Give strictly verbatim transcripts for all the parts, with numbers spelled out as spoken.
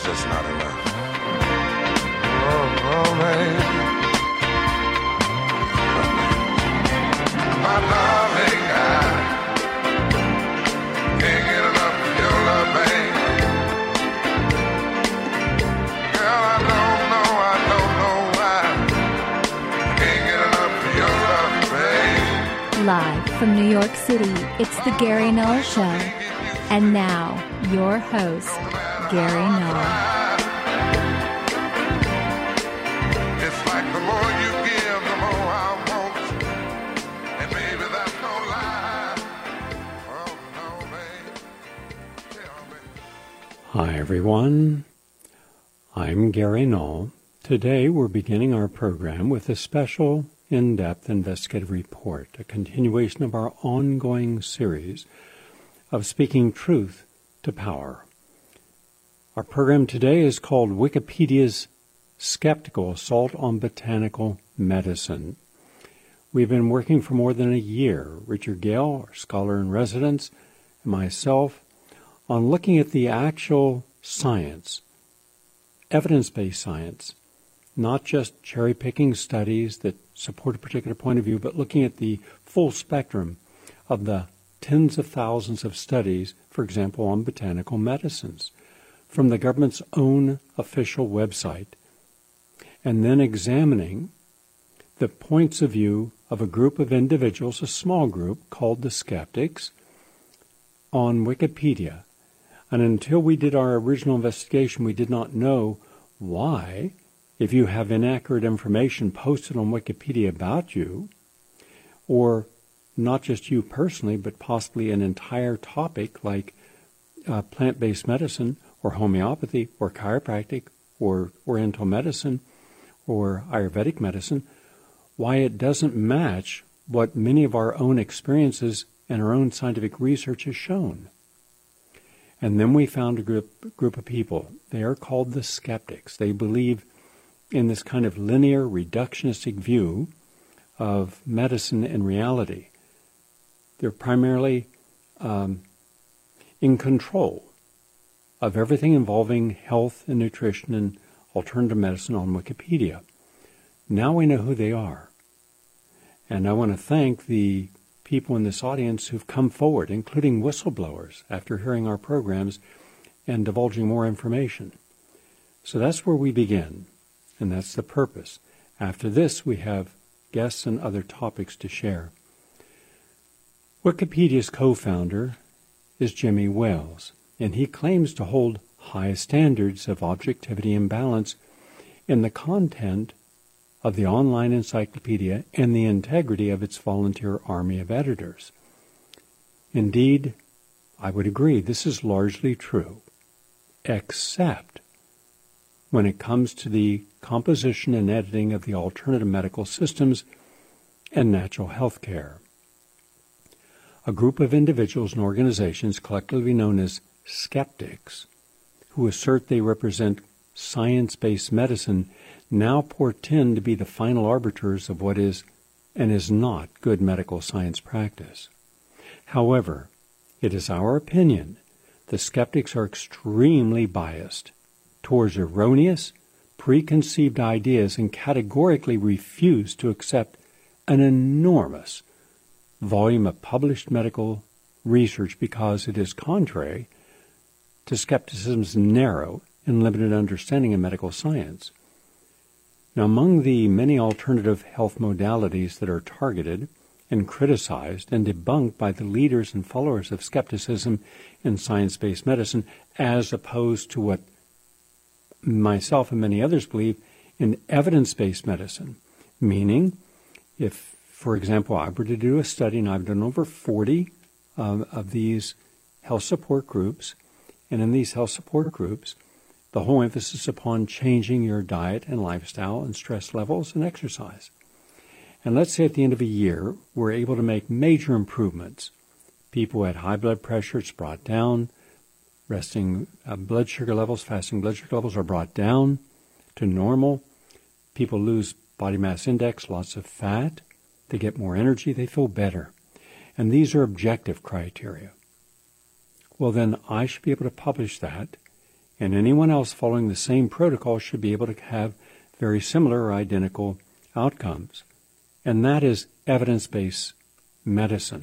just not enough. Oh, oh man. My darling, I can't get enough of your love, babe. Girl, I don't know, I don't know why. Can't get enough of your love, babe. Live from New York City, it's the Gary Null Show. And now, your host, Gary Null. It's like the more you give, the more I want. And baby, that's no lie. Oh, no, babe. Tell me. Hi, everyone. I'm Gary Null. Today, we're beginning our program with a special in-depth investigative report, a continuation of our ongoing series of Speaking Truth to Power. Our program today is called Wikipedia's Skeptical Assault on Botanical Medicine. We've been working for more than a year, Richard Gale, our scholar-in-residence, and myself, on looking at the actual science, evidence-based science, not just cherry-picking studies that support a particular point of view, but looking at the full spectrum of the tens of thousands of studies, for example, on botanical medicines, from the government's own official website, and then examining the points of view of a group of individuals, a small group called the Skeptics, on Wikipedia. And until we did our original investigation, we did not know why, if you have inaccurate information posted on Wikipedia about you, or not just you personally, but possibly an entire topic like uh, plant-based medicine or homeopathy or chiropractic or oriental medicine or Ayurvedic medicine, why it doesn't match what many of our own experiences and our own scientific research has shown. And then we found a group, group of people. They are called the Skeptics. They believe in this kind of linear reductionistic view of medicine and reality. They're primarily um, in control of everything involving health and nutrition and alternative medicine on Wikipedia. Now we know who they are. And I want to thank the people in this audience who've come forward, including whistleblowers, after hearing our programs and divulging more information. So that's where we begin, and that's the purpose. After this, we have guests and other topics to share. Wikipedia's co-founder is Jimmy Wales, and he claims to hold high standards of objectivity and balance in the content of the online encyclopedia and the integrity of its volunteer army of editors. Indeed, I would agree this is largely true, except when it comes to the composition and editing of the alternative medical systems and natural health care. A group of individuals and organizations collectively known as skeptics, who assert they represent science-based medicine, now portend to be the final arbiters of what is and is not good medical science practice. However, it is our opinion the skeptics are extremely biased towards erroneous, preconceived ideas and categorically refuse to accept an enormous volume of published medical research because it is contrary to skepticism's narrow and limited understanding of medical science. Now, among the many alternative health modalities that are targeted and criticized and debunked by the leaders and followers of skepticism in science-based medicine, as opposed to what myself and many others believe in evidence-based medicine, meaning if, for example, I were to do a study, and I've done over forty uh, of these health support groups, and in these health support groups, the whole emphasis upon changing your diet and lifestyle and stress levels and exercise. And let's say at the end of a year, we're able to make major improvements. People had high blood pressure, it's brought down. Resting uh, blood sugar levels, fasting blood sugar levels are brought down to normal. People lose body mass index, lots of fat. They get more energy, they feel better. And these are objective criteria. Well, then I should be able to publish that and anyone else following the same protocol should be able to have very similar or identical outcomes. And that is evidence-based medicine.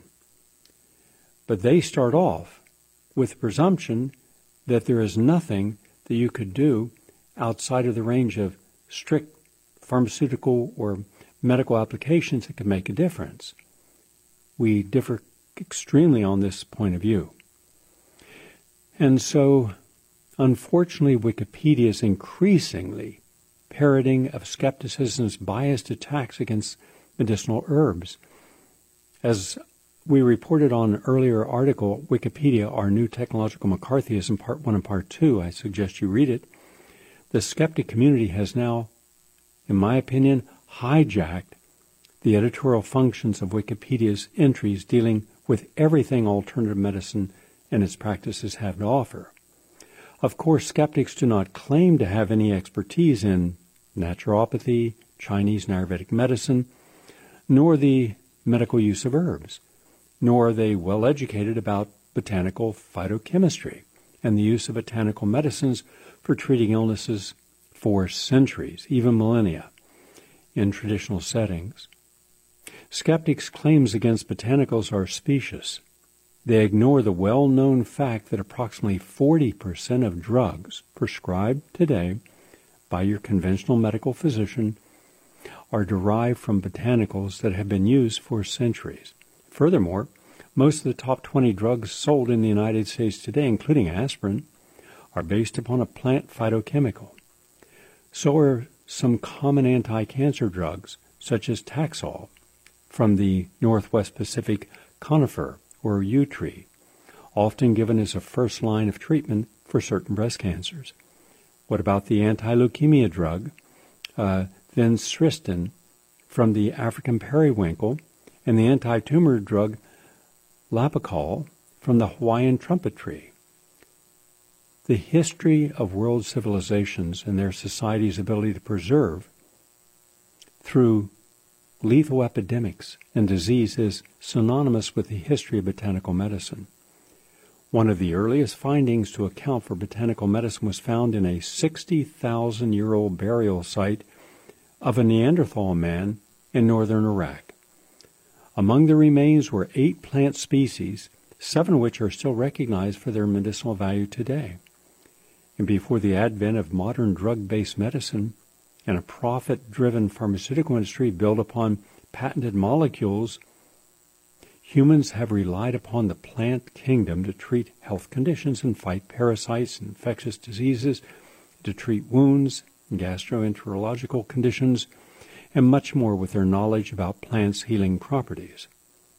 But they start off with the presumption that there is nothing that you could do outside of the range of strict pharmaceutical or medical applications that could make a difference. We differ extremely on this point of view. And so, unfortunately, Wikipedia is increasingly parroting of skepticism's biased attacks against medicinal herbs. As we reported on an earlier article, Wikipedia, Our New Technological McCarthyism, Part one and Part two, I suggest you read it. The skeptic community has now, in my opinion, hijacked the editorial functions of Wikipedia's entries dealing with everything alternative medicine and its practices have to offer. Of course, skeptics do not claim to have any expertise in naturopathy, Chinese and Ayurvedic medicine, nor the medical use of herbs, nor are they well educated about botanical phytochemistry and the use of botanical medicines for treating illnesses for centuries, even millennia, in traditional settings. Skeptics' claims against botanicals are specious. They ignore the well-known fact that approximately forty percent of drugs prescribed today by your conventional medical physician are derived from botanicals that have been used for centuries. Furthermore, most of the top twenty drugs sold in the United States today, including aspirin, are based upon a plant phytochemical. So are some common anti-cancer drugs, such as Taxol, from the Northwest Pacific conifer or yew tree, often given as a first line of treatment for certain breast cancers. What about the anti-leukemia drug, uh, vincristine, from the African periwinkle, and the anti-tumor drug Lapicol from the Hawaiian trumpet tree? The history of world civilizations and their society's ability to preserve through lethal epidemics and disease is synonymous with the history of botanical medicine. One of the earliest findings to account for botanical medicine was found in a sixty thousand year old burial site of a Neanderthal man in northern Iraq. Among the remains were eight plant species, seven of which are still recognized for their medicinal value today. And before the advent of modern drug-based medicine and a profit-driven pharmaceutical industry built upon patented molecules, humans have relied upon the plant kingdom to treat health conditions and fight parasites and infectious diseases, to treat wounds and gastroenterological conditions, and much more with their knowledge about plants' healing properties.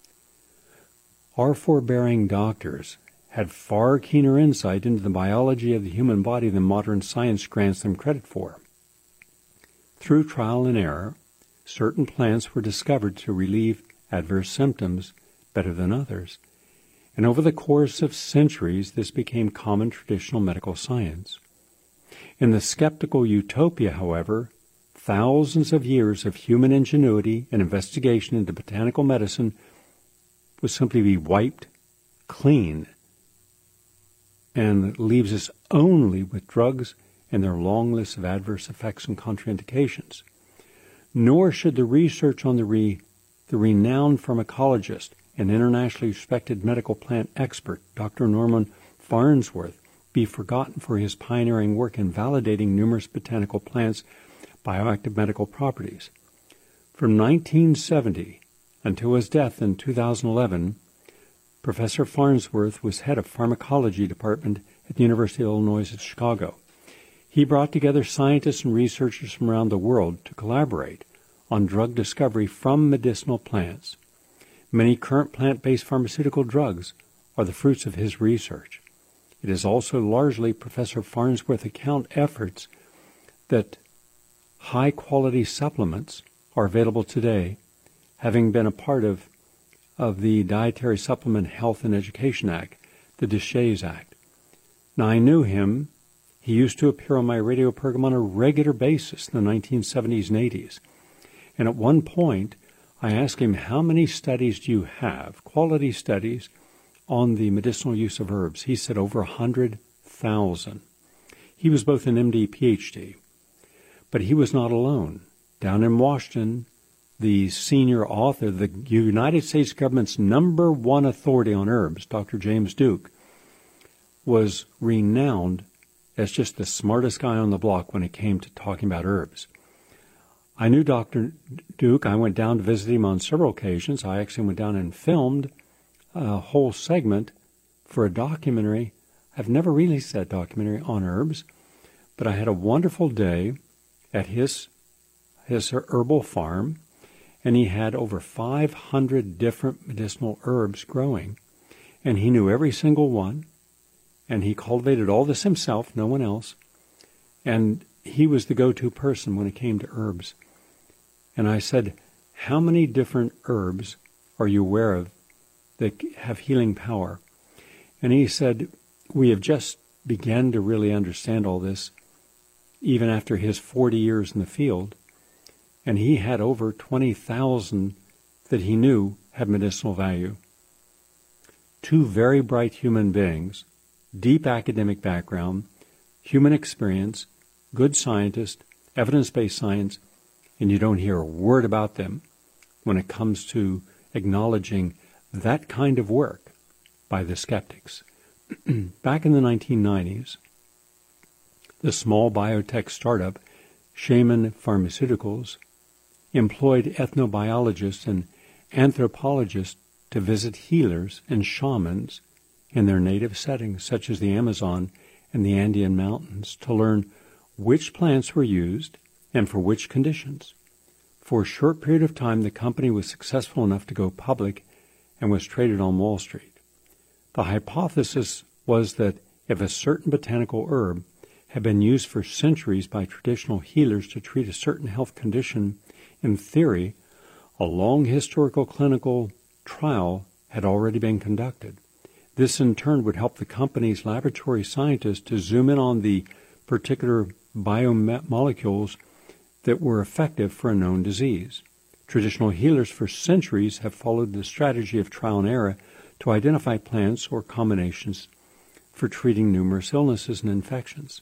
Our forbearing doctors had far keener insight into the biology of the human body than modern science grants them credit for. Through trial and error, certain plants were discovered to relieve adverse symptoms better than others, and over the course of centuries this became common traditional medical science. In the skeptical utopia, however, thousands of years of human ingenuity and investigation into botanical medicine would simply be wiped clean and leaves us only with drugs and their long list of adverse effects and contraindications. Nor should the research on the, re, the renowned pharmacologist and internationally respected medical plant expert, Doctor Norman Farnsworth, be forgotten for his pioneering work in validating numerous botanical plants' bioactive medical properties. From nineteen seventy until his death in two thousand eleven, Professor Farnsworth was head of pharmacology department at the University of Illinois at Chicago. He brought together scientists and researchers from around the world to collaborate on drug discovery from medicinal plants. Many current plant-based pharmaceutical drugs are the fruits of his research. It is also largely Professor Farnsworth's account efforts that high-quality supplements are available today, having been a part of, of the Dietary Supplement Health and Education Act, the DSHEA Act. Now, I knew him. He used to appear on my radio program on a regular basis in the nineteen seventies and eighties. And at one point, I asked him, how many studies do you have, quality studies, on the medicinal use of herbs? He said over one hundred thousand. He was both an M D, P H D. But he was not alone. Down in Washington, the senior author, the United States government's number one authority on herbs, Doctor James Duke, was renowned as just the smartest guy on the block when it came to talking about herbs. I knew Doctor Duke. I went down to visit him on several occasions. I actually went down and filmed a whole segment for a documentary. I've never released that documentary on herbs, but I had a wonderful day at his his herbal farm, and he had over five hundred different medicinal herbs growing, and he knew every single one, and he cultivated all this himself, no one else, and he was the go-to person when it came to herbs. And I said, how many different herbs are you aware of that have healing power? And he said, we have just begun to really understand all this, even after his forty years in the field. And he had over twenty thousand that he knew had medicinal value. Two very bright human beings, deep academic background, human experience, good scientist, evidence-based science, and you don't hear a word about them when it comes to acknowledging that kind of work by the skeptics. Back in the nineteen nineties, the small biotech startup, Shaman Pharmaceuticals, employed ethnobiologists and anthropologists to visit healers and shamans in their native settings, such as the Amazon and the Andean mountains, to learn which plants were used and for which conditions. For a short period of time, the company was successful enough to go public and was traded on Wall Street. The hypothesis was that if a certain botanical herb had been used for centuries by traditional healers to treat a certain health condition, in theory, a long historical clinical trial had already been conducted. This, in turn, would help the company's laboratory scientists to zoom in on the particular biomolecules that were effective for a known disease. Traditional healers for centuries have followed the strategy of trial and error to identify plants or combinations for treating numerous illnesses and infections.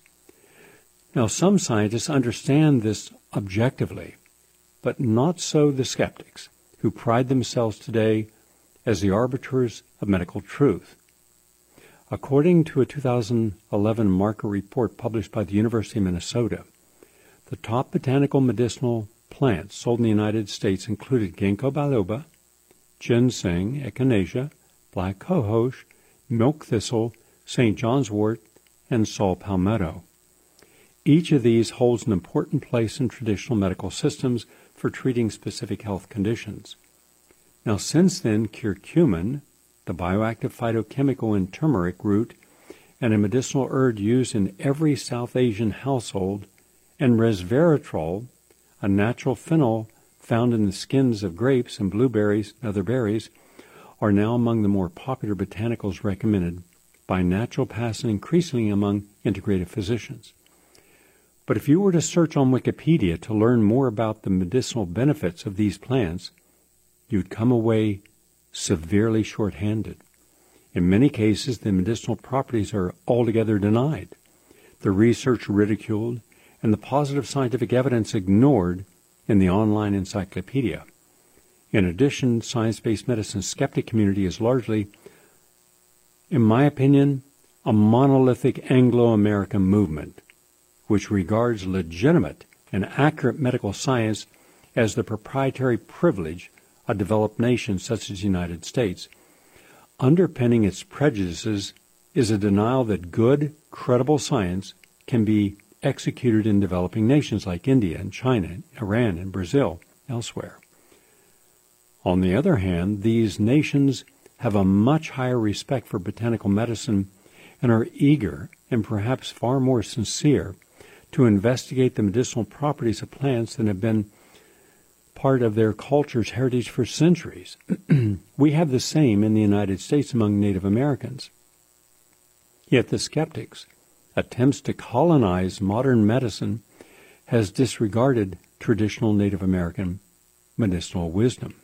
Now, some scientists understand this objectively, but not so the skeptics, who pride themselves today as the arbiters of medical truth. According to a two thousand eleven Marker report published by the University of Minnesota, the top botanical medicinal plants sold in the United States included ginkgo biloba, ginseng, echinacea, black cohosh, milk thistle, Saint John's wort, and saw palmetto. Each of these holds an important place in traditional medical systems for treating specific health conditions. Now, since then, curcumin, the bioactive phytochemical in turmeric root, and a medicinal herb used in every South Asian household, and resveratrol, a natural phenol found in the skins of grapes and blueberries and other berries, are now among the more popular botanicals recommended by naturopaths and increasingly among integrative physicians. But if you were to search on Wikipedia to learn more about the medicinal benefits of these plants, you'd come away severely short-handed. In many cases, the medicinal properties are altogether denied, the research ridiculed, and the positive scientific evidence ignored in the online encyclopedia. In addition, science-based medicine skeptic community is largely, in my opinion, a monolithic Anglo-American movement, which regards legitimate and accurate medical science as the proprietary privilege of developed nations such as the United States. Underpinning its prejudices is a denial that good, credible science can be executed in developing nations like India and China, Iran and Brazil, elsewhere. On the other hand, these nations have a much higher respect for botanical medicine and are eager, and perhaps far more sincere, to investigate the medicinal properties of plants that have been part of their culture's heritage for centuries. We have the same in the United States among Native Americans. Yet the skeptics' attempts to colonize modern medicine has disregarded traditional Native American medicinal wisdom.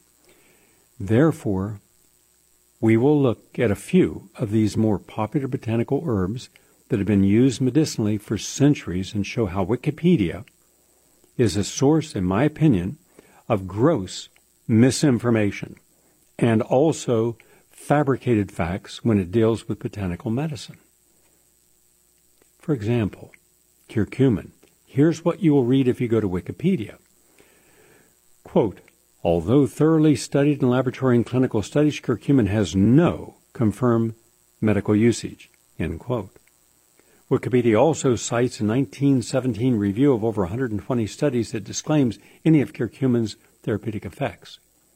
Therefore, we will look at a few of these more popular botanical herbs that have been used medicinally for centuries and show how Wikipedia is a source, in my opinion, of gross misinformation and also fabricated facts when it deals with botanical medicine. For example, curcumin. Here's what you will read if you go to Wikipedia. Quote, although thoroughly studied in laboratory and clinical studies, curcumin has no confirmed medical usage, end quote. Wikipedia also cites a nineteen seventeen review of over one hundred twenty studies that disclaims any of curcumin's therapeutic effects.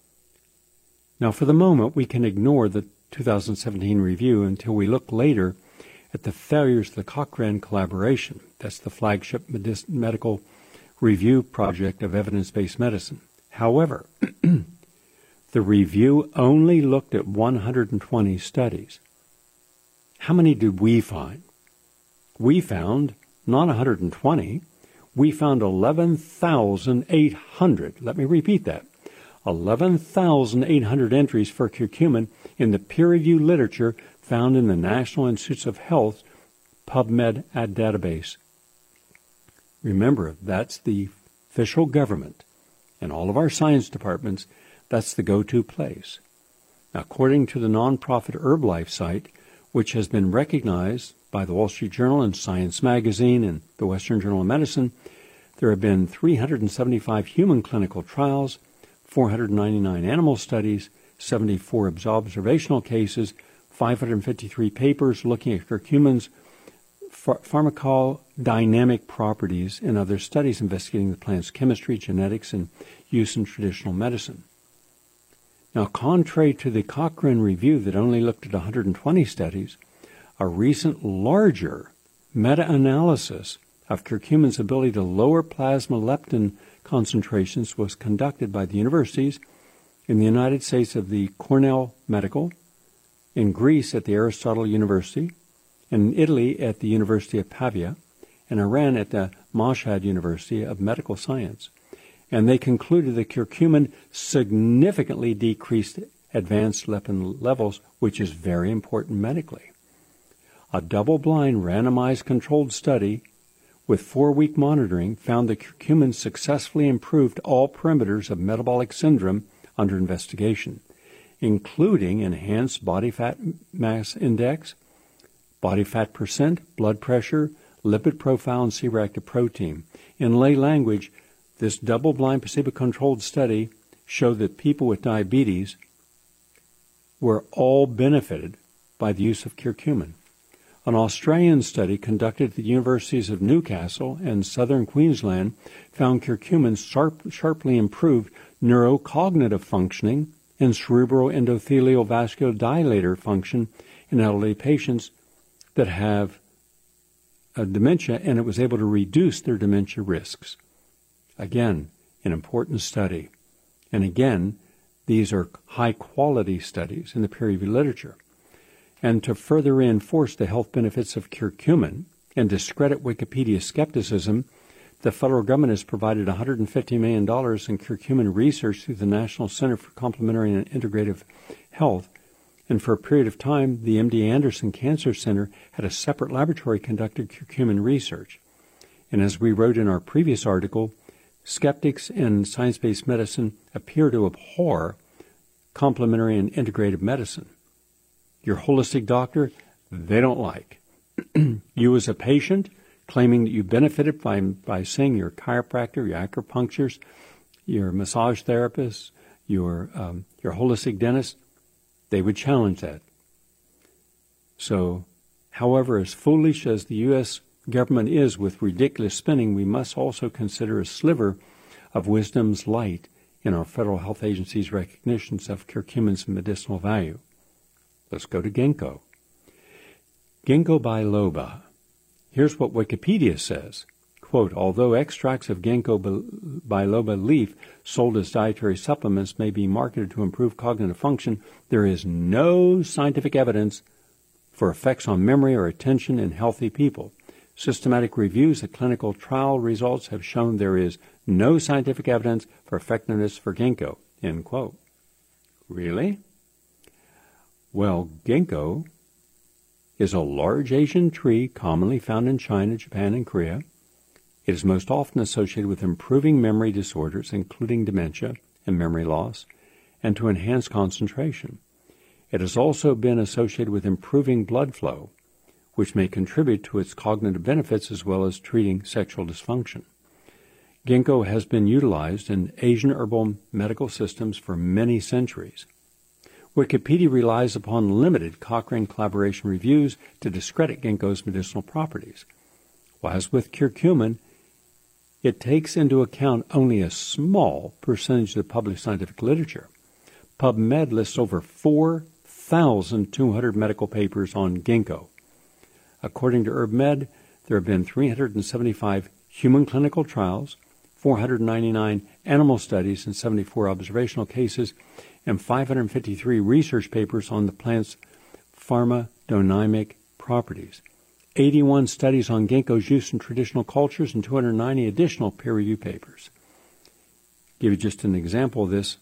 Now, for the moment, we can ignore the two thousand seventeen review until we look later at the failures of the Cochrane collaboration. That's the flagship medic- medical review project of evidence-based medicine. However, the review only looked at one hundred twenty studies. How many did we find? We found not one hundred twenty. We found eleven thousand eight hundred. Let me repeat that. eleven thousand eight hundred entries for curcumin in the peer-reviewed literature found in the National Institutes of Health PubMed database. Remember, that's the official government. And all of our science departments, that's the go-to place. Now, according to the nonprofit Herbalife site, which has been recognized by the Wall Street Journal and Science Magazine and the Western Journal of Medicine, there have been three hundred seventy-five human clinical trials, four hundred ninety-nine animal studies, seventy-four observational cases, five hundred fifty-three papers looking at curcumin's ph- pharmacodynamic properties, and other studies investigating the plant's chemistry, genetics, and use in traditional medicine. Now, contrary to the Cochrane review that only looked at one hundred twenty studies, a recent larger meta-analysis of curcumin's ability to lower plasma leptin concentrations was conducted by the universities in the United States of the Cornell Medical, in Greece at the Aristotle University, in Italy at the University of Pavia, and Iran at the Mashhad University of Medical Science. And they concluded that curcumin significantly decreased advanced leptin levels, which is very important medically. A double-blind, randomized controlled study with four-week monitoring found that curcumin successfully improved all parameters of metabolic syndrome under investigation, including enhanced body fat mass index, body fat percent, blood pressure, lipid profile, and C-reactive protein. In lay language, this double-blind placebo-controlled study showed that people with diabetes were all benefited by the use of curcumin. An Australian study conducted at the universities of Newcastle and southern Queensland found curcumin sharp, sharply improved neurocognitive functioning and cerebral endothelial vasodilator function in elderly patients that have a dementia, and it was able to reduce their dementia risks. Again, an important study. And again, these are high-quality studies in the peer-reviewed literature. And to further reinforce the health benefits of curcumin and discredit Wikipedia's skepticism, the federal government has provided one hundred fifty million dollars in curcumin research through the National Center for Complementary and Integrative Health. And for a period of time, the M D Anderson Cancer Center had a separate laboratory conducting curcumin research. And as we wrote in our previous article, skeptics in science-based medicine appear to abhor complementary and integrative medicine. Your holistic doctor, they don't like. You as a patient, claiming that you benefited by, by seeing your chiropractor, your acupuncturist, your massage therapist, your, um, your holistic dentist, they would challenge that. So, however, as foolish as the U S government is with ridiculous spending, we must also consider a sliver of wisdom's light in our federal health agency's recognitions of curcumin's medicinal value. Let's go to ginkgo. Ginkgo biloba. Here's what Wikipedia says. Quote, although extracts of ginkgo biloba leaf sold as dietary supplements may be marketed to improve cognitive function, there is no scientific evidence for effects on memory or attention in healthy people. Systematic reviews of clinical trial results have shown there is no scientific evidence for effectiveness for ginkgo, end quote. Really? Well, ginkgo is a large Asian tree commonly found in China, Japan, and Korea. It is most often associated with improving memory disorders, including dementia and memory loss, and to enhance concentration. It has also been associated with improving blood flow, which may contribute to its cognitive benefits as well as treating sexual dysfunction. Ginkgo has been utilized in Asian herbal medical systems for many centuries. Wikipedia relies upon limited Cochrane collaboration reviews to discredit ginkgo's medicinal properties. While as with curcumin, it takes into account only a small percentage of the published scientific literature. PubMed lists over four thousand two hundred medical papers on ginkgo. According to HerbMed, there have been three hundred seventy-five human clinical trials, four hundred ninety-nine animal studies, and seventy-four observational cases, and five hundred fifty-three research papers on the plant's pharmacodynamic properties, eighty-one studies on ginkgo's use in traditional cultures, and two hundred ninety additional peer-reviewed papers. Give you just an example of this.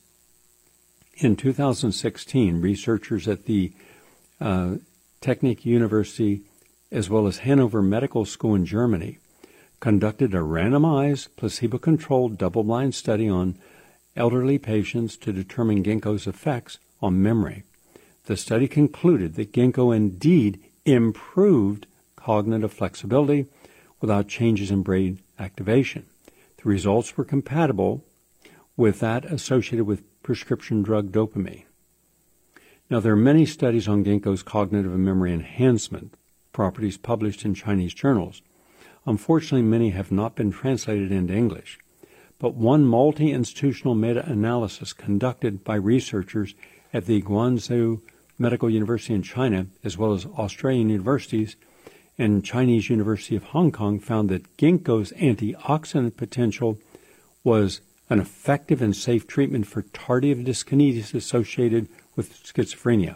In two thousand sixteen, researchers at the uh, Technical University as well as Hanover Medical School in Germany conducted a randomized, placebo-controlled, double-blind study on elderly patients to determine ginkgo's effects on memory. The study concluded that ginkgo indeed improved cognitive flexibility without changes in brain activation. The results were compatible with that associated with prescription drug dopamine. Now, there are many studies on ginkgo's cognitive and memory enhancement properties published in Chinese journals. Unfortunately, many have not been translated into English. But one multi-institutional meta-analysis conducted by researchers at the Guangzhou Medical University in China, as well as Australian universities and Chinese University of Hong Kong, found that ginkgo's antioxidant potential was an effective and safe treatment for tardive dyskinesia associated with schizophrenia.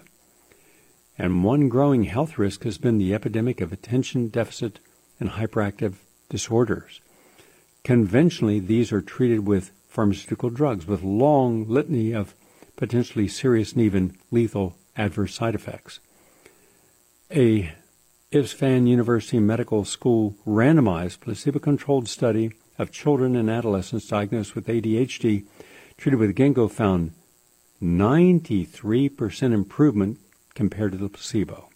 And one growing health risk has been the epidemic of attention deficit and hyperactive disorders. Conventionally, these are treated with pharmaceutical drugs with long litany of potentially serious and even lethal adverse side effects. A Isfahan University Medical School randomized placebo-controlled study of children and adolescents diagnosed with A D H D treated with ginkgo found ninety-three percent improvement compared to the placebo.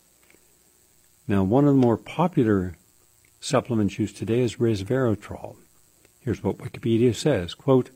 Now, one of the more popular supplements used today is resveratrol. Here's what Wikipedia says, quote,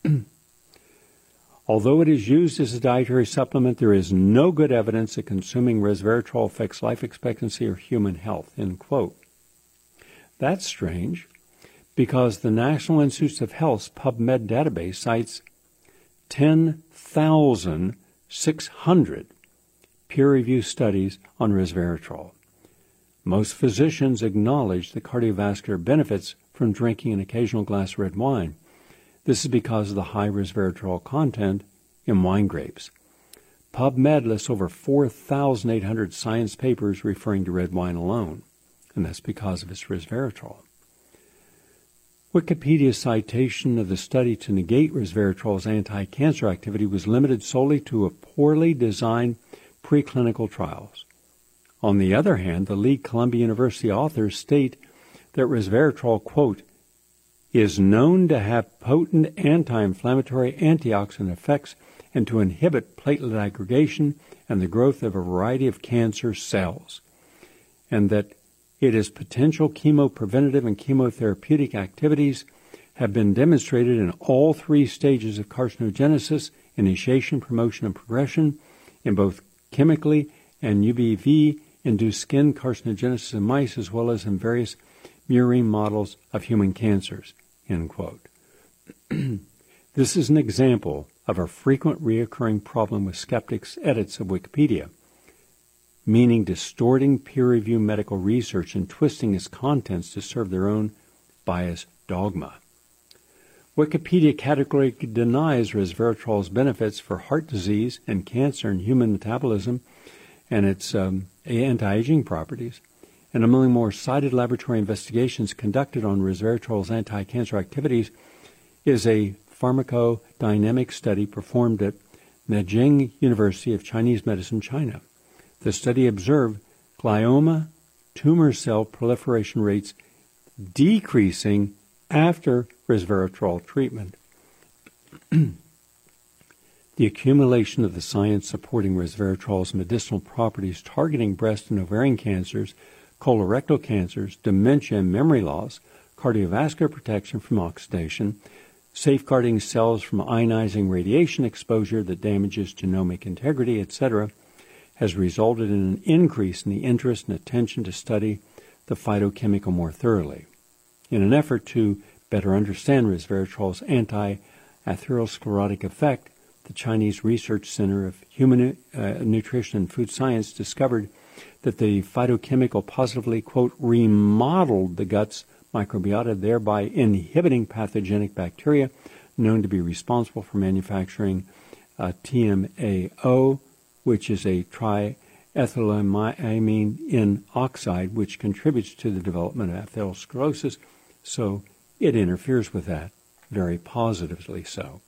although it is used as a dietary supplement, there is no good evidence that consuming resveratrol affects life expectancy or human health, end quote. That's strange, because the National Institutes of Health's PubMed database cites ten thousand six hundred peer-reviewed studies on resveratrol. Most physicians acknowledge the cardiovascular benefits from drinking an occasional glass of red wine. This is because of the high resveratrol content in wine grapes. PubMed lists over four thousand eight hundred science papers referring to red wine alone, and that's because of its resveratrol. Wikipedia's citation of the study to negate resveratrol's anti-cancer activity was limited solely to a poorly designed preclinical trials. On the other hand, the lead Columbia University authors state that resveratrol, quote, is known to have potent anti-inflammatory antioxidant effects and to inhibit platelet aggregation and the growth of a variety of cancer cells, and that its potential chemopreventative and chemotherapeutic activities have been demonstrated in all three stages of carcinogenesis, initiation, promotion, and progression, in both chemically and U V V-induced skin carcinogenesis in mice, as well as in various murine models of human cancers, end quote. This is an example of a frequent reoccurring problem with skeptics' edits of Wikipedia, meaning distorting peer-reviewed medical research and twisting its contents to serve their own biased dogma. Wikipedia categorically denies resveratrol's benefits for heart disease and cancer and human metabolism and its um, anti-aging properties. And among more cited laboratory investigations conducted on resveratrol's anti-cancer activities is a pharmacodynamic study performed at Nanjing University of Chinese Medicine, China. The study observed glioma tumor cell proliferation rates decreasing after resveratrol treatment. The accumulation of the science supporting resveratrol's medicinal properties targeting breast and ovarian cancers, colorectal cancers, dementia and memory loss, cardiovascular protection from oxidation, safeguarding cells from ionizing radiation exposure that damages genomic integrity, et cetera, has resulted in an increase in the interest and attention to study the phytochemical more thoroughly. In an effort to better understand resveratrol's anti-atherosclerotic effect, the Chinese Research Center of Human uh, Nutrition and Food Science discovered that the phytochemical positively, quote, remodeled the gut's microbiota, thereby inhibiting pathogenic bacteria known to be responsible for manufacturing uh, T M A O, which is a triethylamine in oxide, which contributes to the development of atherosclerosis. So it interferes with that, very positively so.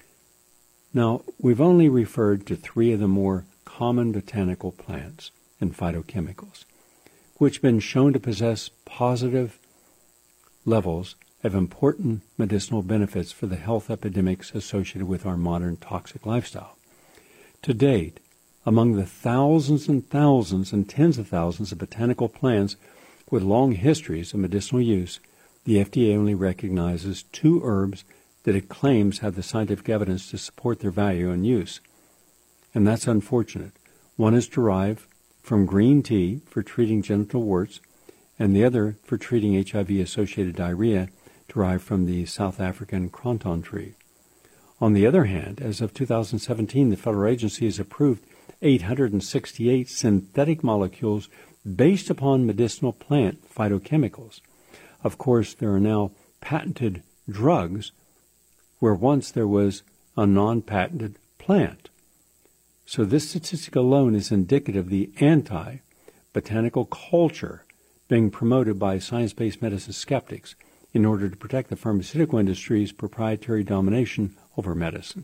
Now, we've only referred to three of the more common botanical plants and phytochemicals, which have been shown to possess positive levels of important medicinal benefits for the health epidemics associated with our modern toxic lifestyle. To date, among the thousands and thousands and tens of thousands of botanical plants with long histories of medicinal use, the F D A only recognizes two herbs that it claims have the scientific evidence to support their value and use. And that's unfortunate. One is derived from green tea for treating genital warts, and the other for treating H I V-associated diarrhea derived from the South African croton tree. On the other hand, as of two thousand seventeen, the federal agency has approved eight hundred sixty-eight synthetic molecules based upon medicinal plant phytochemicals. Of course, there are now patented drugs where once there was a non-patented plant. So this statistic alone is indicative of the anti-botanical culture being promoted by science-based medicine skeptics in order to protect the pharmaceutical industry's proprietary domination over medicine.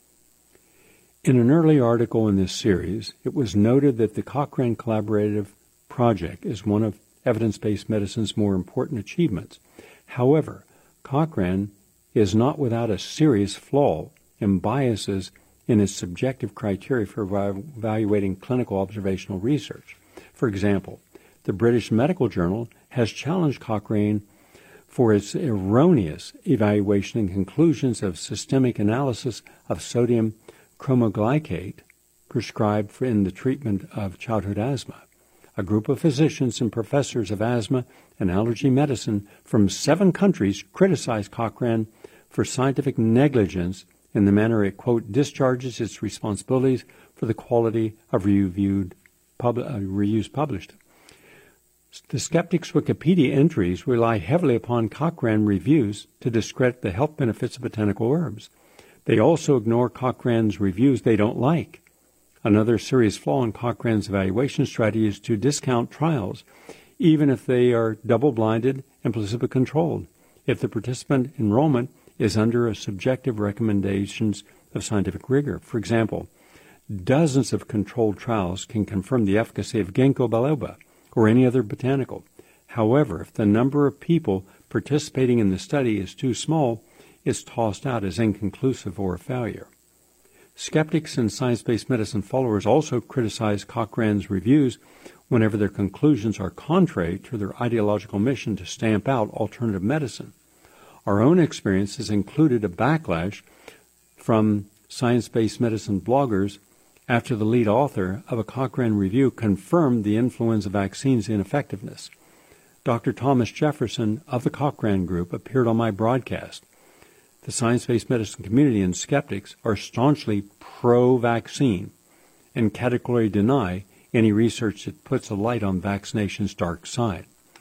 In an early article in this series, it was noted that the Cochrane Collaborative Project is one of evidence-based medicine's more important achievements. However, Cochrane is not without a serious flaw and biases in its subjective criteria for evaluating clinical observational research. For example, the British Medical Journal has challenged Cochrane for its erroneous evaluation and conclusions of systemic analysis of sodium chromoglycate prescribed for in the treatment of childhood asthma. A group of physicians and professors of asthma and allergy medicine from seven countries criticized Cochrane for scientific negligence in the manner it, quote, discharges its responsibilities for the quality of reviewed pub- uh, reviews published. The skeptics' Wikipedia entries rely heavily upon Cochrane reviews to discredit the health benefits of botanical herbs. They also ignore Cochrane's reviews they don't like. Another serious flaw in Cochrane's evaluation strategy is to discount trials, even if they are double-blinded and placebo-controlled, if the participant enrollment is under a subjective recommendations of scientific rigor. For example, dozens of controlled trials can confirm the efficacy of ginkgo biloba or any other botanical. However, if the number of people participating in the study is too small, it's tossed out as inconclusive or a failure. Skeptics and science-based medicine followers also criticize Cochrane's reviews whenever their conclusions are contrary to their ideological mission to stamp out alternative medicine. Our own experience has included a backlash from science-based medicine bloggers after the lead author of a Cochrane review confirmed the influenza vaccine's ineffectiveness. Doctor Thomas Jefferson of the Cochrane Group appeared on my broadcast. The science-based medicine community and skeptics are staunchly pro-vaccine and categorically deny any research that puts a light on vaccination's dark side.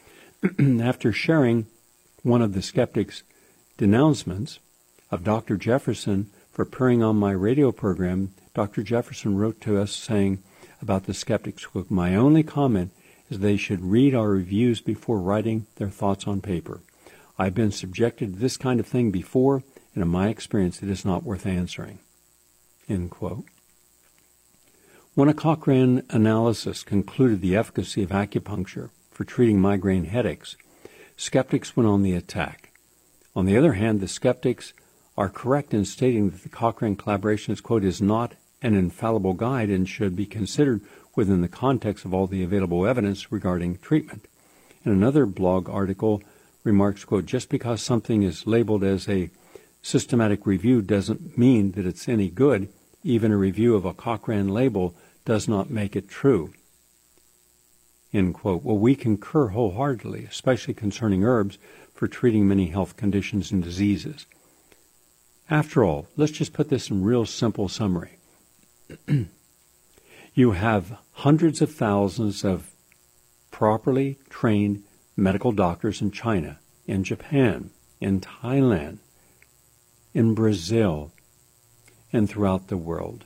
After sharing one of the skeptics' denouncements of Doctor Jefferson for appearing on my radio program, Doctor Jefferson wrote to us saying about the skeptics, quote, "My only comment is they should read our reviews before writing their thoughts on paper. I've been subjected to this kind of thing before, and in my experience, it is not worth answering." End quote. When a Cochrane analysis concluded the efficacy of acupuncture for treating migraine headaches, skeptics went on the attack. On the other hand, the skeptics are correct in stating that the Cochrane collaboration is, quote, is not an infallible guide and should be considered within the context of all the available evidence regarding treatment. In another blog article, remarks, quote, just because something is labeled as a systematic review doesn't mean that it's any good. Even a review of a Cochrane label does not make it true. End quote. Well, we concur wholeheartedly, especially concerning herbs for treating many health conditions and diseases. After all, let's just put this in real simple summary. You have hundreds of thousands of properly trained medical doctors in China, in Japan, in Thailand, in Brazil, and throughout the world.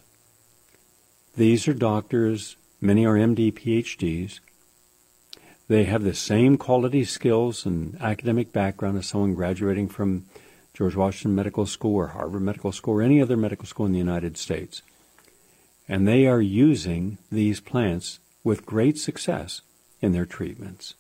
These are doctors, many are M D, P H Ds. They have the same quality skills and academic background as someone graduating from George Washington Medical School or Harvard Medical School or any other medical school in the United States. And they are using these plants with great success in their treatments.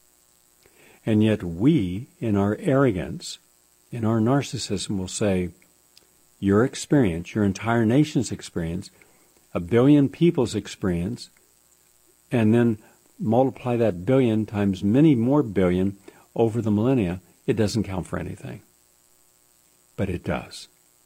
And yet we, in our arrogance, in our narcissism, will say, your experience, your entire nation's experience, a billion people's experience, and then multiply that billion times many more billion over the millennia, it doesn't count for anything. But it does.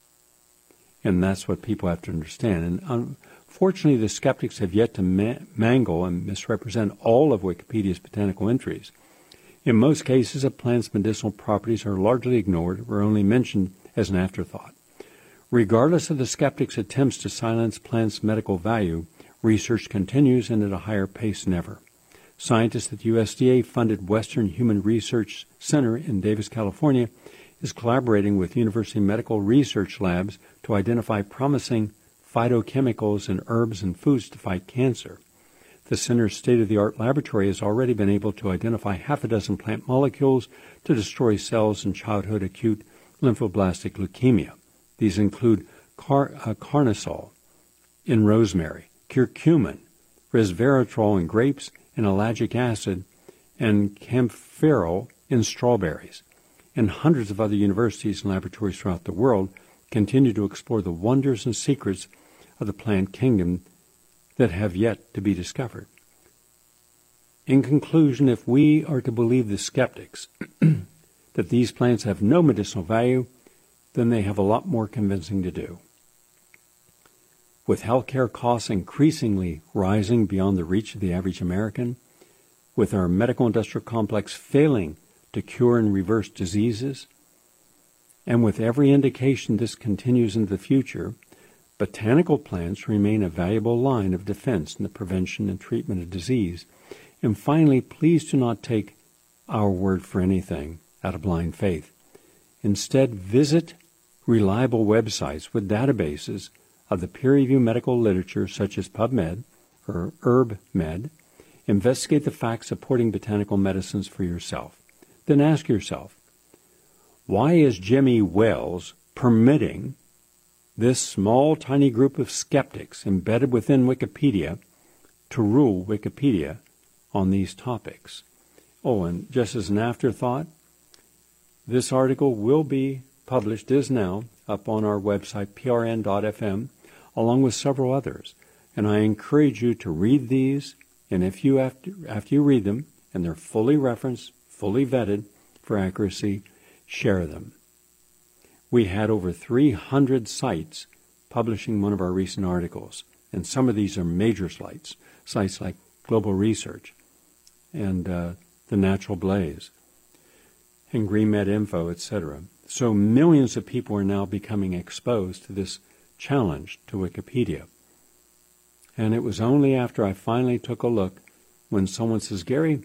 And that's what people have to understand. And unfortunately, the skeptics have yet to ma- mangle and misrepresent all of Wikipedia's botanical entries. In most cases, a plant's medicinal properties are largely ignored or only mentioned as an afterthought. Regardless of the skeptics' attempts to silence plants' medical value, research continues and at a higher pace than ever. Scientists at the U S D A-funded Western Human Research Center in Davis, California, is collaborating with University Medical Research Labs to identify promising phytochemicals in herbs and foods to fight cancer. The center's state-of-the-art laboratory has already been able to identify half a dozen plant molecules to destroy cells in childhood acute lymphoblastic leukemia. These include car- uh, carnosol in rosemary, curcumin, resveratrol in grapes, and ellagic acid, and kaempferol in strawberries. And hundreds of other universities and laboratories throughout the world continue to explore the wonders and secrets of the plant kingdom that have yet to be discovered. In conclusion, if we are to believe the skeptics that these plants have no medicinal value, then they have a lot more convincing to do. With healthcare costs increasingly rising beyond the reach of the average American, with our medical industrial complex failing to cure and reverse diseases, and with every indication this continues into the future, botanical plants remain a valuable line of defense in the prevention and treatment of disease. And finally, please do not take our word for anything out of blind faith. Instead, visit reliable websites with databases of the peer-reviewed medical literature such as PubMed or HerbMed. Investigate the facts supporting botanical medicines for yourself. Then ask yourself, why is Jimmy Wales permitting this small, tiny group of skeptics embedded within Wikipedia to rule Wikipedia on these topics? Oh, and just as an afterthought, this article will be published, is now, up on our website, P R N dot F M, along with several others. And I encourage you to read these, and if you, after, after you read them, and they're fully referenced, fully vetted for accuracy, share them. We had over three hundred sites publishing one of our recent articles, and some of these are major sites, sites like Global Research and uh, The Natural Blaze and GreenMed Info, et cetera. So millions of people are now becoming exposed to this challenge to Wikipedia. And it was only after I finally took a look when someone says, Gary,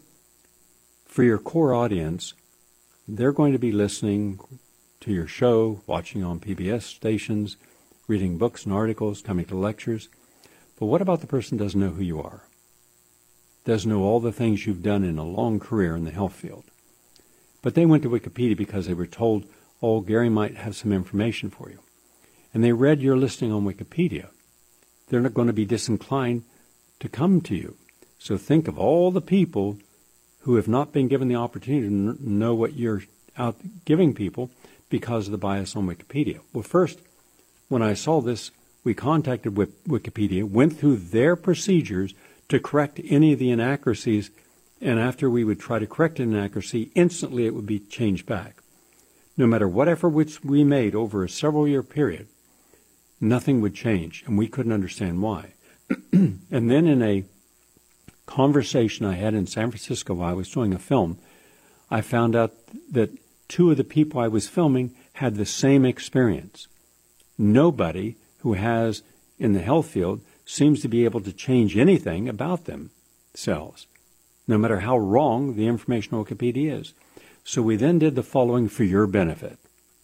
for your core audience, they're going to be listening to your show, watching on P B S stations, reading books and articles, coming to lectures. But what about the person who doesn't know who you are? Doesn't know all the things you've done in a long career in the health field. But they went to Wikipedia because they were told, oh, Gary might have some information for you. And they read your listing on Wikipedia. They're not going to be disinclined to come to you. So think of all the people who have not been given the opportunity to n- know what you're out giving people because of the bias on Wikipedia. Well, first, when I saw this, we contacted Wikipedia, went through their procedures to correct any of the inaccuracies, and after we would try to correct an inaccuracy, instantly it would be changed back. No matter what effort which we made over a several-year period, nothing would change, and we couldn't understand why. And then in a conversation I had in San Francisco while I was doing a film, I found out that two of the people I was filming had the same experience. Nobody who has in the health field seems to be able to change anything about themselves, no matter how wrong the information on Wikipedia is. So we then did the following for your benefit.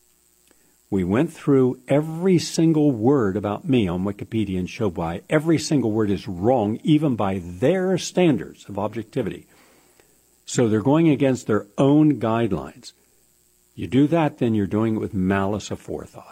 We went through every single word about me on Wikipedia and showed why every single word is wrong, even by their standards of objectivity. So they're going against their own guidelines. You do that, then you're doing it with malice aforethought.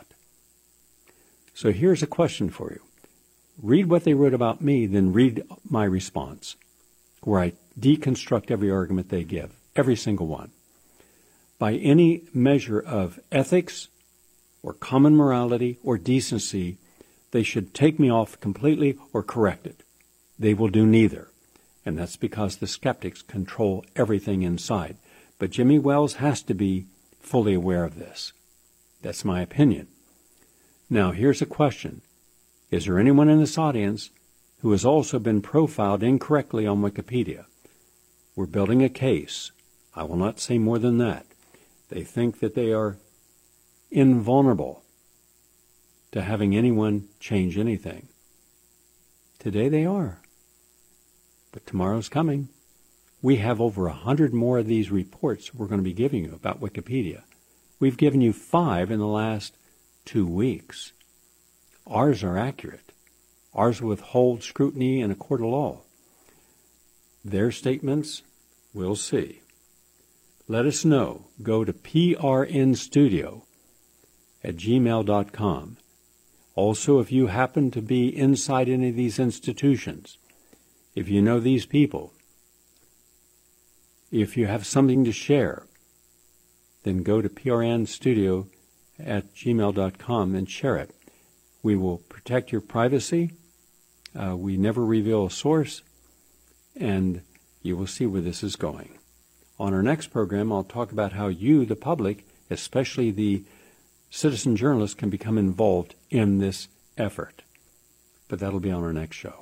So here's a question for you. Read what they wrote about me, then read my response, where I deconstruct every argument they give, every single one. By any measure of ethics or common morality or decency, they should take me off completely or correct it. They will do neither. And that's because the skeptics control everything inside. But Jimmy Wales has to be fully aware of this. That's my opinion. Now, here's a question. Is there anyone in this audience who has also been profiled incorrectly on Wikipedia? We're building a case. I will not say more than that. They think that they are invulnerable to having anyone change anything. Today they are. But tomorrow's coming. We have over a hundred more of these reports we're going to be giving you about Wikipedia. We've given you five in the last two weeks. Ours are accurate. Ours withhold scrutiny in a court of law. Their statements, we'll see. Let us know. Go to P R N studio at gmail dot com. Also, if you happen to be inside any of these institutions, if you know these people, if you have something to share, then go to P R N studio at gmail dot com and share it. We will protect your privacy. Uh, we never reveal a source, and you will see where this is going. On our next program, I'll talk about how you, the public, especially the citizen journalists, can become involved in this effort. But that'll be on our next show.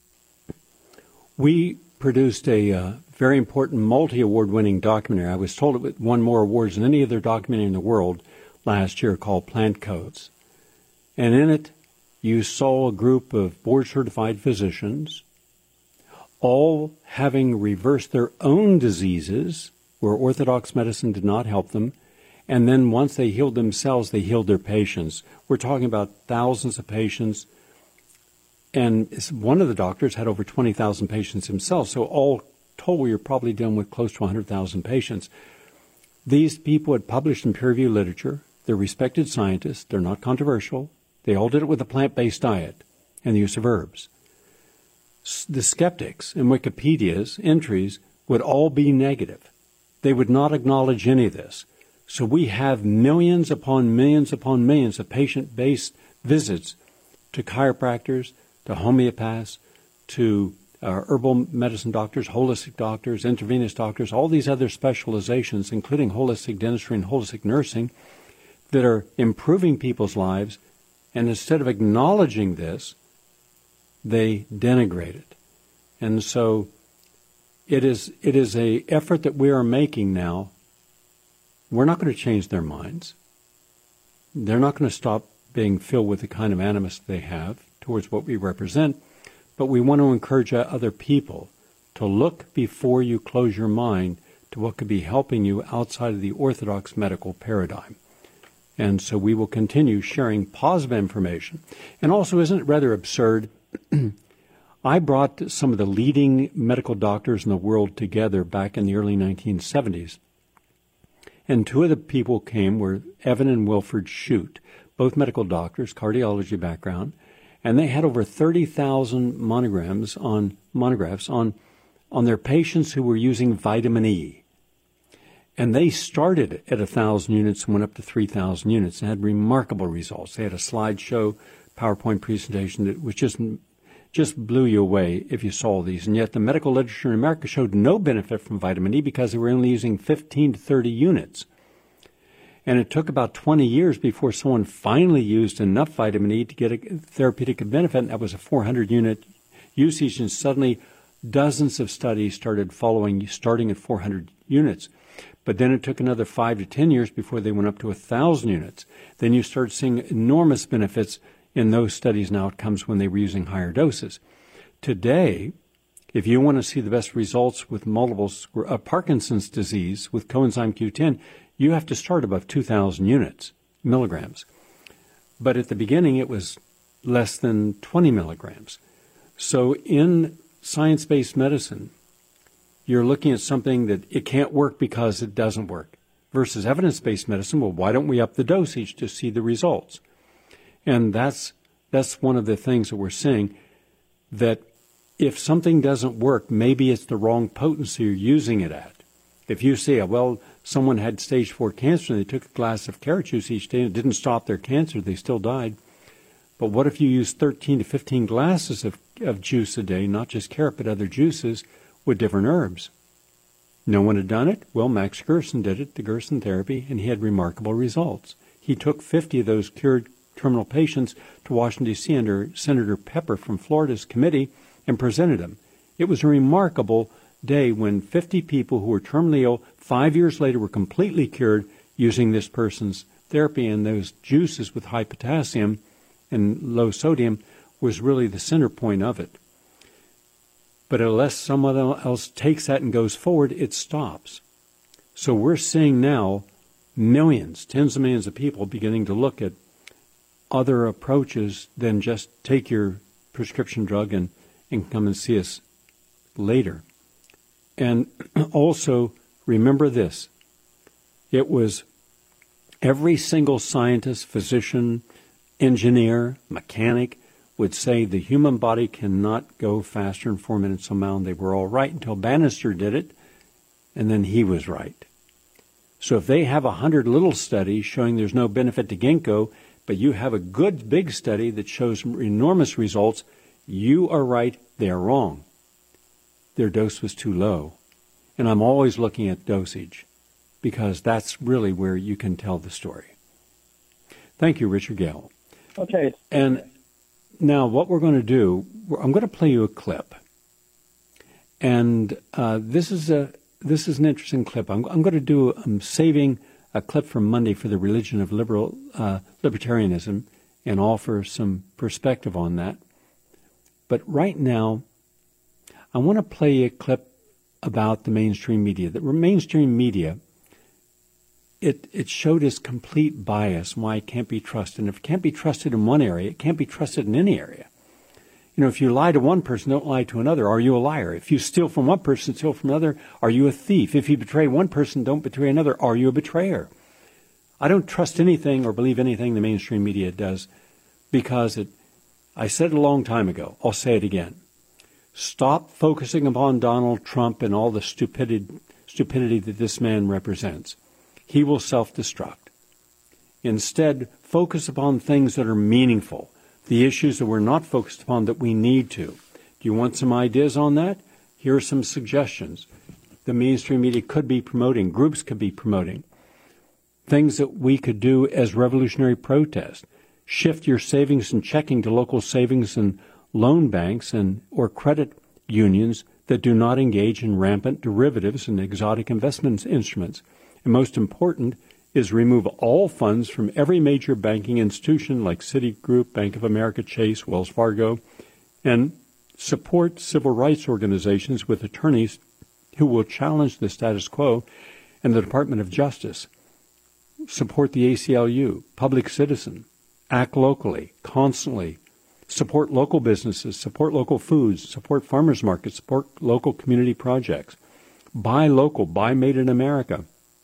We produced a uh, very important multi-award winning documentary. I was told it won more awards than any other documentary in the world last year, called Plant Codes. And in it, you saw a group of board-certified physicians, all having reversed their own diseases where orthodox medicine did not help them, and then once they healed themselves, they healed their patients. We're talking about thousands of patients, and one of the doctors had over twenty thousand patients himself, so all told, we were probably dealing with close to one hundred thousand patients. These people had published in peer-reviewed literature. They're respected scientists. They're not controversial. They all did it with a plant-based diet and the use of herbs. The skeptics in Wikipedia's entries would all be negative. They would not acknowledge any of this. So we have millions upon millions upon millions of patient-based visits to chiropractors, to homeopaths, to uh, herbal medicine doctors, holistic doctors, intravenous doctors, all these other specializations, including holistic dentistry and holistic nursing, that are improving people's lives. And instead of acknowledging this, they denigrate it. And so it is it is a effort that we are making now. We're not going to change their minds. They're not going to stop being filled with the kind of animus they have towards what we represent, but we want to encourage other people to look before you close your mind to what could be helping you outside of the orthodox medical paradigm. And so we will continue sharing positive information. And also, isn't it rather absurd? I brought some of the leading medical doctors in the world together back in the early nineteen seventies. And two of the people came were Evan and Wilfred Shute, both medical doctors, cardiology background. and they had over thirty thousand monograms on monographs on on their patients who were using vitamin E. And they started at one thousand units and went up to three thousand units and had remarkable results. They had a slideshow PowerPoint presentation that was just just blew you away if you saw these. And yet the medical literature in America showed no benefit from vitamin E because they were only using fifteen to thirty units. And it took about twenty years before someone finally used enough vitamin E to get a therapeutic benefit. And that was a four hundred unit usage. And suddenly dozens of studies started following, starting at four hundred units. But then it took another five to ten years before they went up to one thousand units. Then you start seeing enormous benefits in those studies and outcomes when they were using higher doses. Today, if you want to see the best results with multiple uh, Parkinson's disease with coenzyme Q ten, you have to start above two thousand units, milligrams. But at the beginning, it was less than twenty milligrams. So in science-based medicine, you're looking at something that it can't work because it doesn't work. Versus evidence-based medicine, well, why don't we up the dosage to see the results? And that's that's one of the things that we're seeing, that if something doesn't work, maybe it's the wrong potency you're using it at. If you say, well, someone had stage four cancer and they took a glass of carrot juice each day and it didn't stop their cancer, they still died. But what if you use thirteen to fifteen glasses of, of juice a day, not just carrot, but other juices with different herbs? No one had done it. Well, Max Gerson did it, the Gerson therapy, and he had remarkable results. He took fifty of those cured terminal patients to Washington, D C under Senator Pepper from Florida's committee and presented them. It was a remarkable day when fifty people who were terminally ill five years later were completely cured using this person's therapy, and those juices with high potassium and low sodium was really the center point of it. But unless someone else takes that and goes forward, it stops. So we're seeing now millions, tens of millions of people beginning to look at other approaches than just take your prescription drug and, and come and see us later. And also remember this. It was every single scientist, physician, engineer, mechanic would say the human body cannot go faster than four minutes a mile. And they were all right until Bannister did it, and then he was right. So if they have a hundred little studies showing there's no benefit to ginkgo, but you have a good big study that shows enormous results, you are right, they are wrong. Their dose was too low. And I'm always looking at dosage because that's really where you can tell the story. Thank you, Richard Gale. Okay. And now what we're going to do, I'm going to play you a clip. And uh, this is a this is an interesting clip. I'm, I'm going to do, I'm saving a clip from Monday for the religion of liberal uh, libertarianism and offer some perspective on that. But right now, I want to play a clip about the mainstream media. The mainstream media, it, it showed its complete bias and why it can't be trusted. And if it can't be trusted in one area, it can't be trusted in any area. You know, if you lie to one person, don't lie to another. Are you a liar? If you steal from one person, steal from another, are you a thief? If you betray one person, don't betray another. Are you a betrayer? I don't trust anything or believe anything the mainstream media does because it, I said it a long time ago. I'll say it again. Stop focusing upon Donald Trump and all the stupidity, stupidity that this man represents. He will self-destruct. Instead, focus upon things that are meaningful, the issues that we're not focused upon that we need to. Do you want some ideas on that? Here are some suggestions. The mainstream media could be promoting, groups could be promoting, things that we could do as revolutionary protest. Shift your savings and checking to local savings and loan banks and or credit unions that do not engage in rampant derivatives and exotic investment instruments. And most important is remove all funds from every major banking institution like Citigroup, Bank of America, Chase, Wells Fargo, and support civil rights organizations with attorneys who will challenge the status quo and the Department of Justice. Support the A C L U, Public Citizen, act locally, constantly. Support local businesses, support local foods, support farmers markets, support local community projects. Buy local, buy made in America.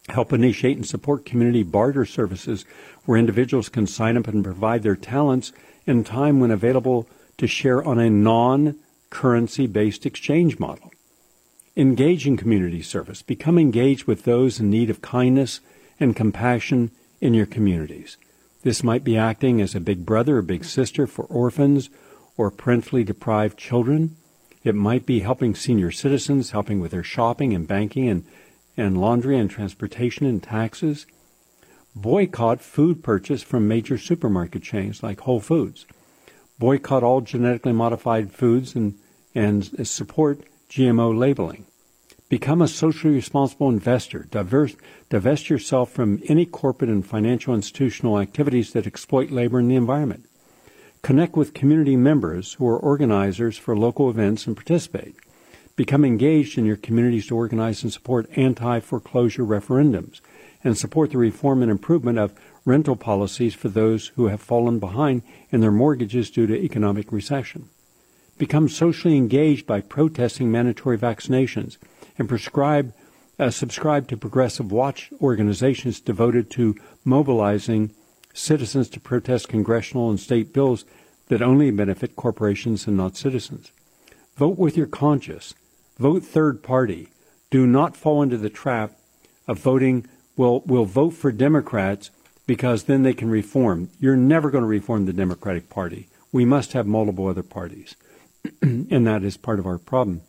Help initiate and support community barter services where individuals can sign up and provide their talents in time when available to share on a non-currency-based exchange model. Engage in community service. Become engaged with those in need of kindness and compassion in your communities. This might be acting as a big brother or big sister for orphans or parentally deprived children. It might be helping senior citizens, helping with their shopping and banking and, and laundry and transportation and taxes. Boycott food purchase from major supermarket chains like Whole Foods. Boycott all genetically modified foods and, and support G M O labeling. Become a socially responsible investor. Diverse, divest yourself from any corporate and financial institutional activities that exploit labor and the environment. Connect with community members who are organizers for local events and participate. Become engaged in your communities to organize and support anti-foreclosure referendums and support the reform and improvement of rental policies for those who have fallen behind in their mortgages due to economic recession. Become socially engaged by protesting mandatory vaccinations and prescribe, uh, subscribe to progressive watch organizations devoted to mobilizing citizens to protest congressional and state bills that only benefit corporations and not citizens. Vote with your conscience. Vote third party. Do not fall into the trap of voting, we'll, we'll vote for Democrats because then they can reform. You're never going to reform the Democratic Party. We must have multiple other parties, and that is part of our problem.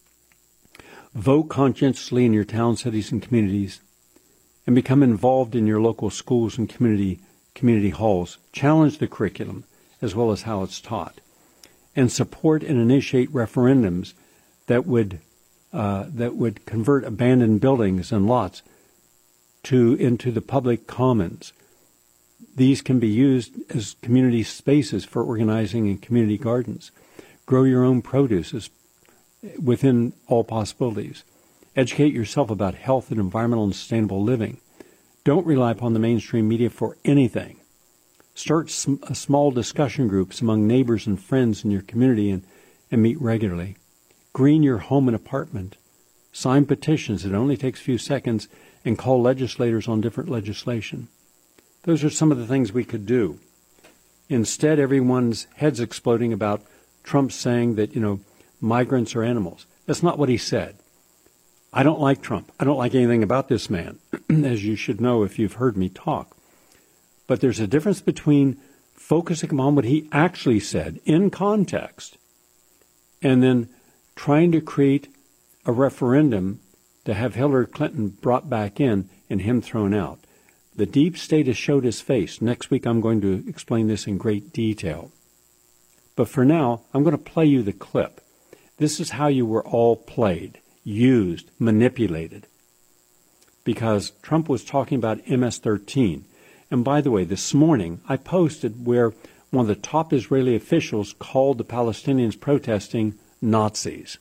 Vote conscientiously in your towns, cities, and communities, and become involved in your local schools and community community halls. Challenge the curriculum as well as how it's taught, and support and initiate referendums that would uh, that would convert abandoned buildings and lots to into the public commons. These can be used as community spaces for organizing in community gardens. Grow your own produce as within all possibilities. Educate yourself about health and environmental and sustainable living. Don't rely upon the mainstream media for anything. Start sm- small discussion groups among neighbors and friends in your community and, and meet regularly. Green your home and apartment. Sign petitions. It only takes a few seconds, and call legislators on different legislation. Those are some of the things we could do. Instead, everyone's heads exploding about Trump saying that, you know, migrants are animals. That's not what he said. I don't like Trump. I don't like anything about this man, as you should know if you've heard me talk. But there's a difference between focusing on what he actually said in context and then trying to create a referendum to have Hillary Clinton brought back in and him thrown out. The deep state has showed his face. Next week I'm going to explain this in great detail. But for now, I'm going to play you the clip. This is how you were all played, used, manipulated. Because Trump was talking about M S thirteen. And by the way, this morning I posted where one of the top Israeli officials called the Palestinians protesting Nazis.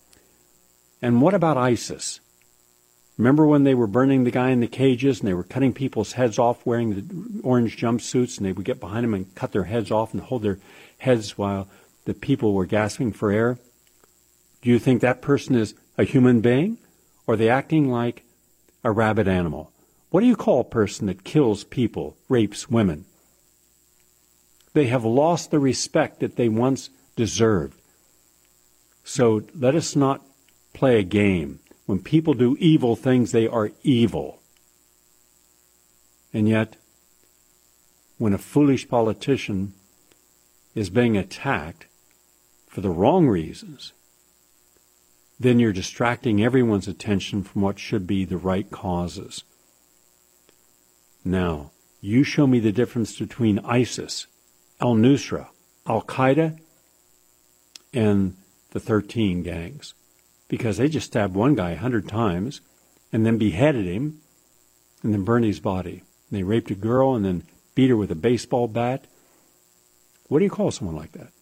And what about ISIS? Remember when they were burning the guy in the cages and they were cutting people's heads off wearing the orange jumpsuits, and they would get behind them and cut their heads off and hold their heads while the people were gasping for air? Do you think that person is a human being? Or are they acting like a rabid animal? What do you call a person that kills people, rapes women? They have lost the respect that they once deserved. So let us not play a game. When people do evil things, they are evil. And yet, when a foolish politician is being attacked for the wrong reasons, then you're distracting everyone's attention from what should be the right causes. Now, you show me the difference between ISIS, al-Nusra, Al-Qaeda, and the thirteen gangs. Because they just stabbed one guy a hundred times and then beheaded him and then burned his body. And they raped a girl and then beat her with a baseball bat. What do you call someone like that?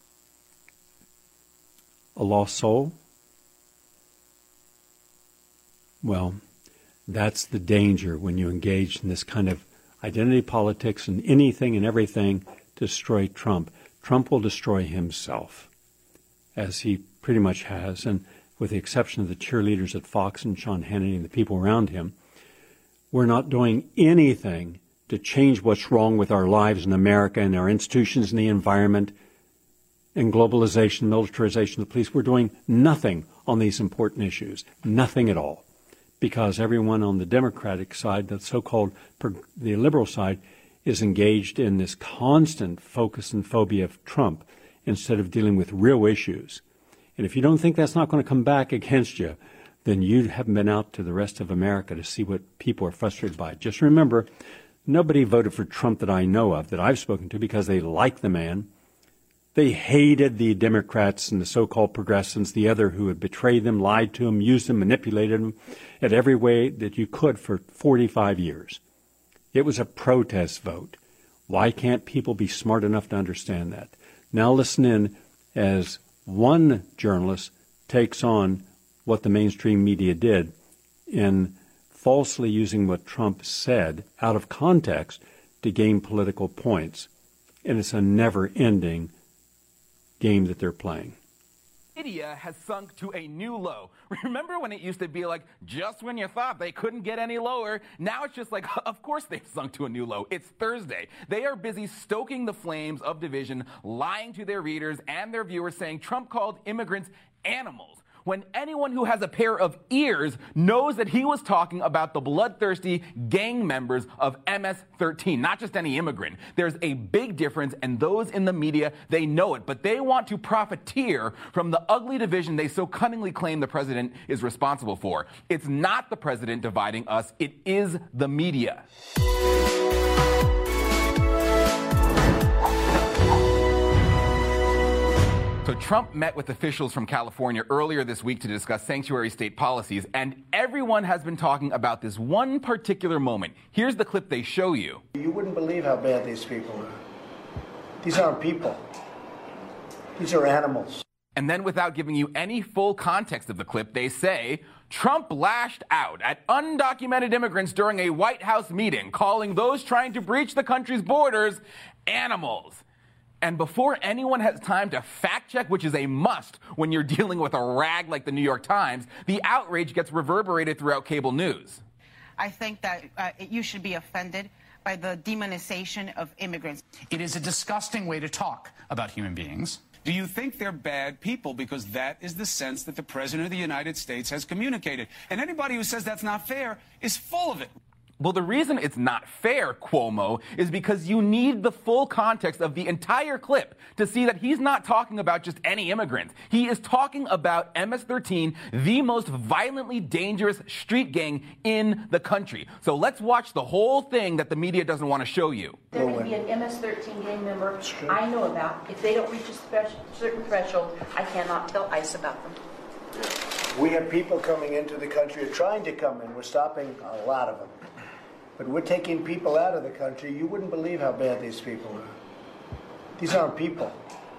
A lost soul? Well, that's the danger when you engage in this kind of identity politics and anything and everything to destroy Trump. Trump will destroy himself, as he pretty much has, and with the exception of the cheerleaders at Fox and Sean Hannity and the people around him. we're not doing anything to change what's wrong with our lives in America and our institutions and the environment and globalization, militarization of the police. We're doing nothing on these important issues, nothing at all, because everyone on the Democratic side, the so-called the liberal side, is engaged in this constant focus and phobia of Trump instead of dealing with real issues. And if you don't think that's not going to come back against you, then you haven't been out to the rest of America to see what people are frustrated by. Just remember, nobody voted for Trump that I know of, that I've spoken to, because they like the man. They hated the Democrats and the so-called progressives, the other who had betrayed them, lied to them, used them, manipulated them at every way that you could for forty-five years. It was a protest vote. Why can't people be smart enough to understand that? Now listen in as one journalist takes on what the mainstream media did in falsely using what Trump said out of context to gain political points. And it's a never-ending game that they're playing. Media has sunk to a new low. Remember when it used to be like, just when you thought they couldn't get any lower, now it's just like, of course they've sunk to a new low. It's Thursday. They are busy stoking the flames of division, lying to their readers and their viewers, saying Trump called immigrants animals, when anyone who has a pair of ears knows that he was talking about the bloodthirsty gang members of M S thirteen, not just any immigrant. There's a big difference, and those in the media, they know it, but they want to profiteer from the ugly division they so cunningly claim the president is responsible for. It's not the president dividing us, it is the media. So Trump met with officials from California earlier this week to discuss sanctuary state policies, and everyone has been talking about this one particular moment. Here's the clip they show you. You wouldn't believe how bad these people are. These aren't people. These are animals. And then, without giving you any full context of the clip, they say, Trump lashed out at undocumented immigrants during a White House meeting, calling those trying to breach the country's borders animals. And before anyone has time to fact check, which is a must when you're dealing with a rag like the New York Times, the outrage gets reverberated throughout cable news. I think that uh, you should be offended by the demonization of immigrants. It is a disgusting way to talk about human beings. Do you think they're bad people? Because that is the sense that the President of the United States has communicated. And anybody who says that's not fair is full of it. Well, the reason it's not fair, Cuomo, is because you need the full context of the entire clip to see that he's not talking about just any immigrants. He is talking about M S thirteen, the most violently dangerous street gang in the country. So let's watch the whole thing that the media doesn't want to show you. There can be an M S thirteen gang member I know about. If they don't reach a special, certain threshold, I cannot tell ICE about them. We have people coming into the country or trying to come in. We're stopping a lot of them. But we're taking people out of the country. You wouldn't believe how bad these people are. These aren't people.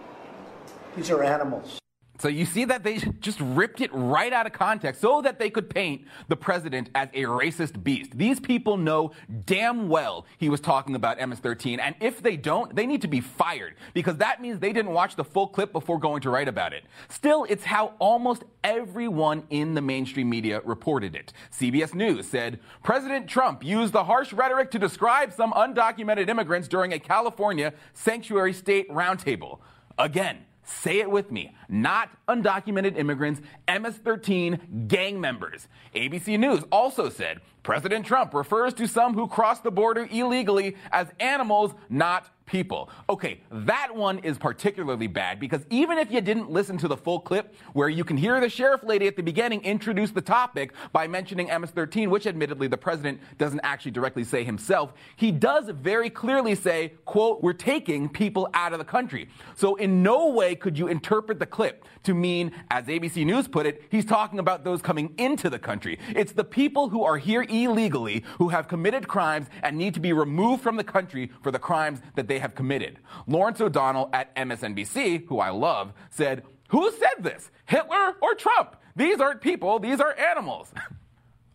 These are animals. So you see that they just ripped it right out of context so that they could paint the president as a racist beast. These people know damn well he was talking about M S thirteen, and if they don't, they need to be fired, because that means they didn't watch the full clip before going to write about it. Still, it's how almost everyone in the mainstream media reported it. C B S News said, President Trump used the harsh rhetoric to describe some undocumented immigrants during a California sanctuary state roundtable. Again, say it with me. Not undocumented immigrants, M S thirteen gang members. A B C News also said, President Trump refers to some who cross the border illegally as animals, not people. Okay, that one is particularly bad because even if you didn't listen to the full clip where you can hear the sheriff lady at the beginning introduce the topic by mentioning M S thirteen, which admittedly the president doesn't actually directly say himself, he does very clearly say, quote, we're taking people out of the country. So in no way could you interpret the clip to mean, as A B C News put it, he's talking about those coming into the country. It's the people who are here illegally who have committed crimes and need to be removed from the country for the crimes that they have committed. Lawrence O'Donnell at M S N B C, who I love, said, who said this? Hitler or Trump? These aren't people, these are animals.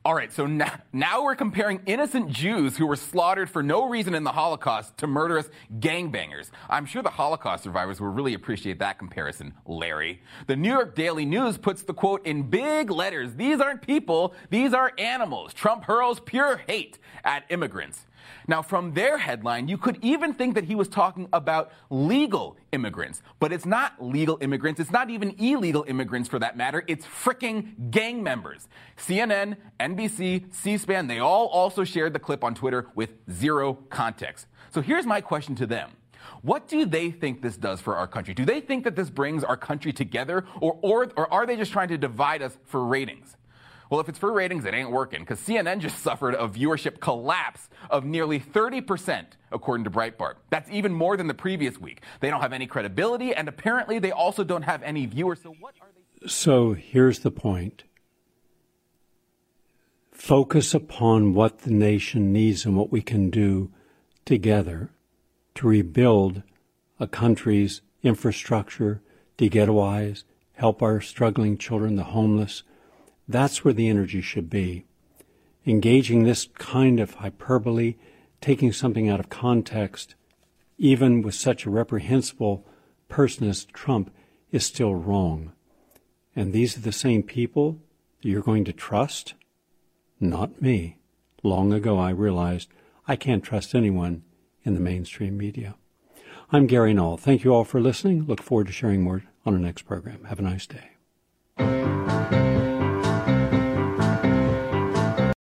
All right, so now, now we're comparing innocent Jews who were slaughtered for no reason in the Holocaust to murderous gangbangers. I'm sure the Holocaust survivors will really appreciate that comparison, Larry. The New York Daily News puts the quote in big letters. These aren't people, these are animals. Trump hurls pure hate at immigrants. Now, from their headline, you could even think that he was talking about legal immigrants. But it's not legal immigrants. It's not even illegal immigrants, for that matter. It's fricking gang members. C N N, N B C, C-SPAN, they all also shared the clip on Twitter with zero context. So here's my question to them. What do they think this does for our country? Do they think that this brings our country together, or, or, or are they just trying to divide us for ratings? Well, if it's for ratings, it ain't working, because C N N just suffered a viewership collapse of nearly thirty percent, according to Breitbart. That's even more than the previous week. They don't have any credibility, and apparently they also don't have any viewers. So what are they? So here's the point. Focus upon what the nation needs and what we can do together to rebuild a country's infrastructure, de-ghettoize, help our struggling children, the homeless. That's where the energy should be. Engaging this kind of hyperbole, taking something out of context, even with such a reprehensible person as Trump, is still wrong. And these are the same people that you're going to trust? Not me. Long ago I realized I can't trust anyone in the mainstream media. I'm Gary Null. Thank you all for listening. Look forward to sharing more on our next program. Have a nice day.